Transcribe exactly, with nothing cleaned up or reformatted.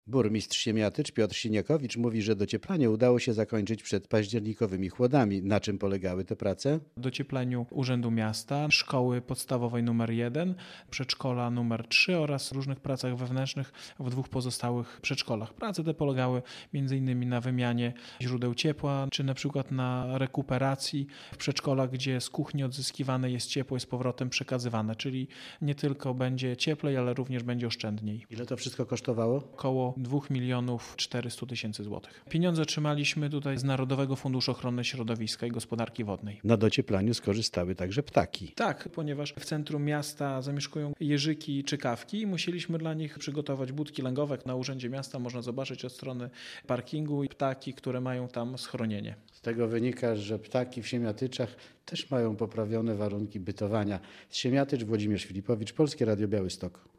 Burmistrz Siemiatycz Piotr Siniakowicz mówi, że docieplanie udało się zakończyć przed październikowymi chłodami. Na czym polegały te prace? Dociepleniu Urzędu Miasta, szkoły podstawowej numer jeden, przedszkola numer trzy oraz różnych pracach wewnętrznych w dwóch pozostałych przedszkolach. Prace te polegały między innymi na wymianie źródeł ciepła, czy na przykład na rekuperacji w przedszkolach, gdzie z kuchni odzyskiwane jest ciepło i z powrotem przekazywane, czyli nie tylko będzie cieplej, ale również będzie oszczędniej. Ile to wszystko kosztowało? Około dwa miliony czterysta tysięcy złotych. Pieniądze otrzymaliśmy tutaj z Narodowego Funduszu Ochrony Środowiska i Gospodarki Wodnej. Na docieplaniu skorzystały także ptaki. Tak, ponieważ w centrum miasta zamieszkują jeżyki czy kawki i musieliśmy dla nich przygotować budki lęgowe. Na Urzędzie Miasta można zobaczyć od strony parkingu i ptaki, które mają tam schronienie. Z tego wynika, że ptaki w Siemiatyczach też mają poprawione warunki bytowania. Z Siemiatycz Włodzimierz Filipowicz, Polskie Radio Białystok.